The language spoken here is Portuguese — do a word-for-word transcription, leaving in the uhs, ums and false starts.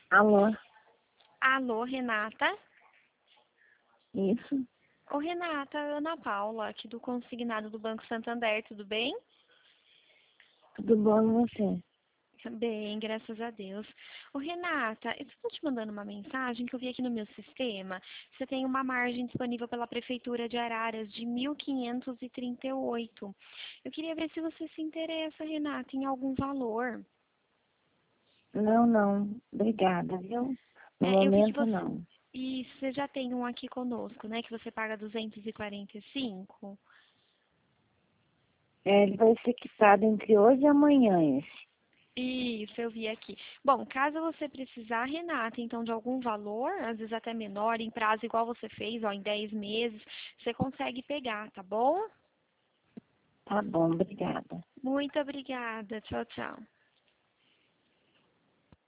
Alô? Alô, Renata? Isso? Ô, Renata, Ana Paula, aqui do Consignado do Banco Santander, tudo bem? Tudo bom e você? Bem, graças a Deus. Ô, Renata, eu estou te mandando uma mensagem que eu vi aqui no meu sistema. Você tem uma margem disponível pela Prefeitura de Araras de mil quinhentos e trinta e oito. Eu queria ver se você se interessa, Renata, em algum valor. Não, não. Obrigada, viu? No É, eu vi que momento, você... não. E você já tem um aqui conosco, né? Que você paga duzentos e quarenta e cinco. É, ele vai ser quitado entre hoje e amanhã, esse. Isso, eu vi aqui. Bom, caso você precisar, Renata, então, de algum valor, às vezes até menor, em prazo igual você fez, ó, em dez meses, você consegue pegar, tá bom? Tá bom, obrigada. Muito obrigada. Tchau, tchau.